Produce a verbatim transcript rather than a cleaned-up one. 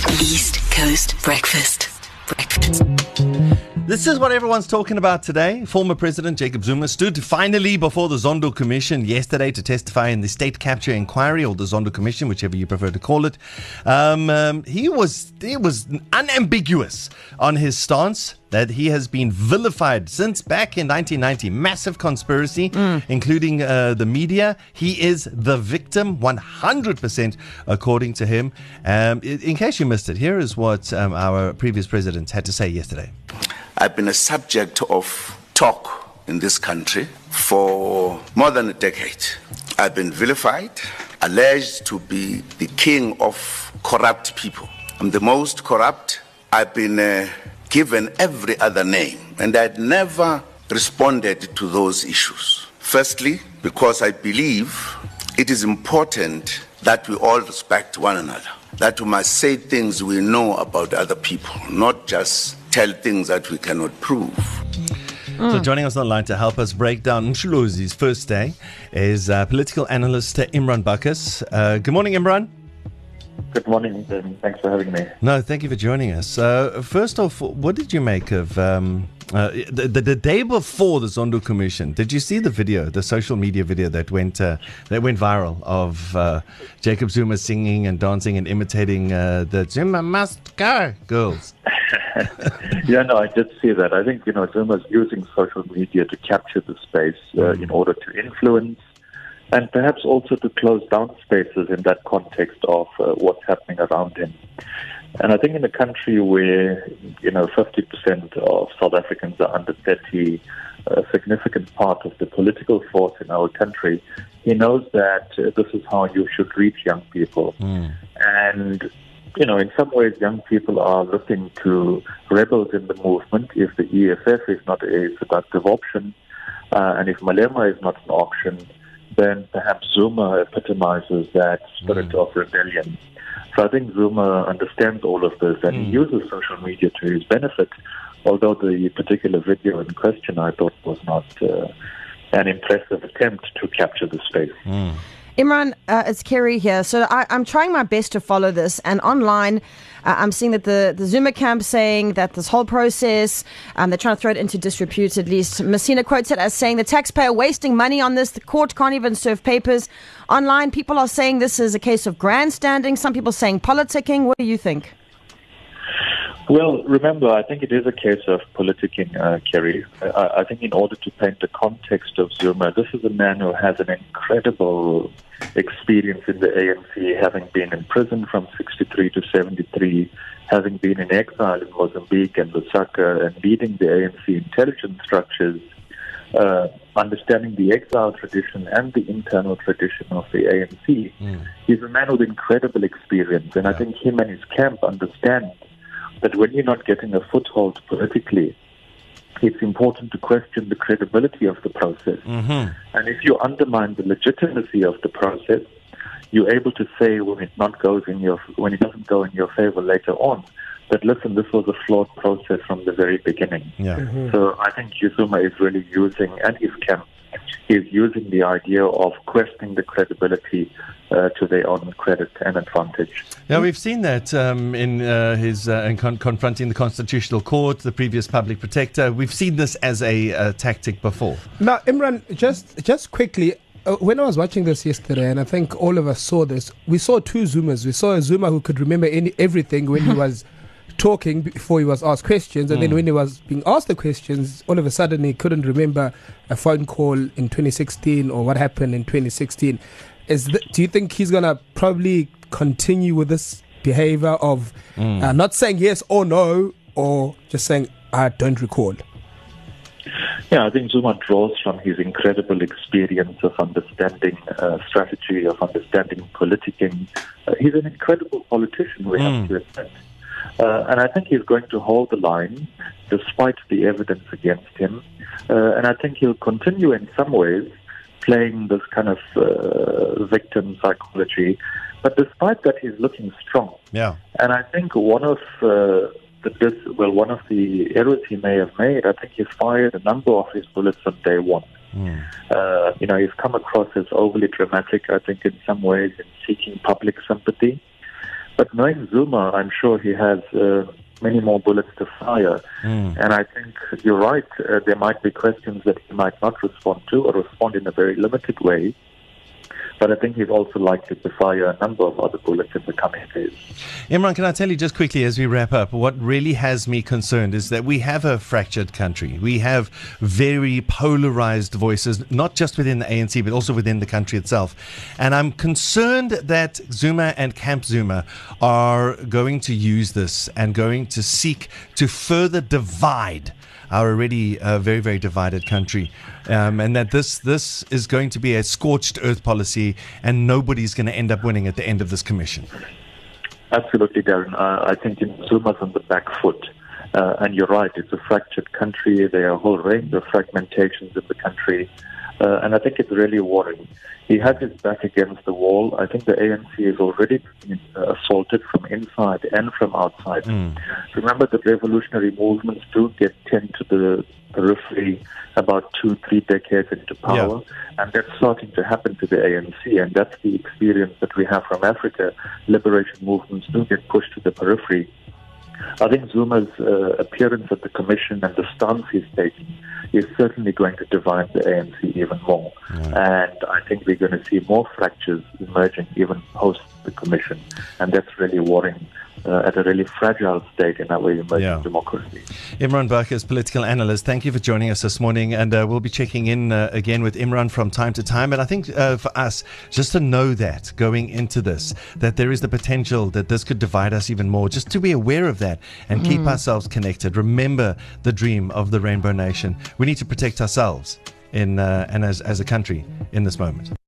East Coast Breakfast. Breakfast. This is what everyone's talking about today. Former President Jacob Zuma stood finally before the Zondo Commission yesterday to testify in the state capture inquiry, or the Zondo Commission, whichever you prefer to call it. Um, um, he was he was unambiguous on his stance that he has been vilified since back in nineteen ninety. Massive conspiracy, mm. including uh, the media. He is the victim, one hundred percent, according to him. Um, in, in case you missed it, here is what um, our previous president had to say yesterday. I've been a subject of talk in this country for more than a decade. I've been vilified, alleged to be the king of corrupt people. I'm the most corrupt. I've been uh, given every other name, and I'd never responded to those issues. Firstly, because I believe it is important that we all respect one another, that we must say things we know about other people, not just tell things that we cannot prove. Mm. So joining us online to help us break down Mshuluzi's first day is uh, political analyst uh, Imran Bacchus. Uh, good morning, Imran. Good morning, and thanks for having me. No, thank you for joining us. Uh, first off, what did you make of um, uh, the, the, the day before the Zondo Commission? Did you see the video, the social media video that went uh, that went viral of uh, Jacob Zuma singing and dancing and imitating uh, the Zuma must go girls? Yeah, no, I did see that. I think, you know, Zuma's using social media to capture the space uh, mm. in order to influence and perhaps also to close down spaces in that context of uh, what's happening around him. And I think in a country where, you know, fifty percent of South Africans are under thirty, a significant part of the political force in our country, he knows that uh, this is how you should reach young people. Mm. And you know, in some ways, young people are looking to rebels in the movement. If the E F F is not a seductive option, uh, and if Malema is not an option, then perhaps Zuma epitomizes that spirit mm. of rebellion. So I think Zuma understands all of this, and mm. he uses social media to his benefit, although the particular video in question I thought was not uh, an impressive attempt to capture the space. Mm. Imran, uh, it's Kerry here. So I, I'm trying my best to follow this. And online, uh, I'm seeing that the, the Zuma camp saying that this whole process, um, they're trying to throw it into disrepute at least. Messina quotes it as saying the taxpayer wasting money on this. The court can't even serve papers. Online, people are saying this is a case of grandstanding. Some people saying politicking. What do you think? Well, remember, I think it is a case of politicking, uh, Kerry. I, I think in order to paint the context of Zuma, this is a man who has an incredible experience in the A N C, having been in prison from sixty-three to seventy-three, having been in exile in Mozambique and Lusaka, and leading the A N C intelligence structures, uh, understanding the exile tradition and the internal tradition of the A N C. Mm. He's a man with incredible experience, and yeah. I think him and his camp understand that when you're not getting a foothold politically, it's important to question the credibility of the process. Mm-hmm. And if you undermine the legitimacy of the process, you're able to say when it not goes in your when it doesn't go in your favor later on, that listen, this was a flawed process from the very beginning. Yeah. Mm-hmm. So I think Zuma is really using, and his camp is using the idea of questioning the credibility uh, to their own credit and advantage. Yeah, we've seen that um, in uh, his uh, in con- confronting the Constitutional Court, the previous public protector. We've seen this as a uh, tactic before. Now, Imran, just just quickly, uh, when I was watching this yesterday, and I think all of us saw this, we saw two Zumas. We saw a Zuma who could remember any everything when he was talking before he was asked questions, and mm. then when he was being asked the questions, all of a sudden he couldn't remember a phone call in twenty sixteen or what happened in twenty sixteen. Is the, do you think he's going to probably continue with this behavior of mm. uh, not saying yes or no, or just saying, I don't recall? Yeah, I think Zuma draws from his incredible experience of understanding uh, strategy, of understanding politicking. Uh, he's an incredible politician, we mm. have to admit. Uh, and I think he's going to hold the line despite the evidence against him. Uh, and I think he'll continue in some ways playing this kind of uh, victim psychology. But despite that, he's looking strong. Yeah. And I think one of uh, the dis- well, one of the errors he may have made, I think he's fired a number of his bullets on day one. Mm. Uh, you know, he's come across as overly dramatic, I think, in some ways, in seeking public sympathy. But knowing Zuma, I'm sure he has uh, many more bullets to fire. Mm. And I think you're right. Uh, there might be questions that he might not respond to or respond in a very limited way. But I think he's also likely to fire a number of other bullets in the coming days. Imran, can I tell you just quickly as we wrap up, what really has me concerned is that we have a fractured country. We have very polarized voices, not just within the A N C, but also within the country itself. And I'm concerned that Zuma and Camp Zuma are going to use this and going to seek to further divide our already uh, very, very divided country. Um, and that this this is going to be a scorched earth policy and nobody's going to end up winning at the end of this commission. Absolutely, Darren. Uh, I think Zuma's on the back foot. Uh, and you're right, it's a fractured country. There are a whole range of fragmentations in the country. Uh, and I think it's really worrying. He has his back against the wall. I think the A N C is already being uh, assaulted from inside and from outside. Mm. Remember that revolutionary movements do get tend to the periphery about two, three decades into power. Yeah. And that's starting to happen to the A N C. And that's the experience that we have from Africa. Liberation movements do get pushed to the periphery. I think Zuma's uh, appearance at the commission and the stance he's taking is certainly going to divide the A N C even more. Yeah. And I think we're going to see more fractures emerging even post the commission. And that's really worrying uh, at a really fragile state in our emerging yeah. democracy. Imran Burgers, political analyst, thank you for joining us this morning. And uh, we'll be checking in uh, again with Imran from time to time. And I think uh, for us, just to know that going into this, that there is the potential that this could divide us even more, just to be aware of that and mm. keep ourselves connected. Remember the dream of the Rainbow Nation. We need to protect ourselves in uh, and as, as a country in this moment.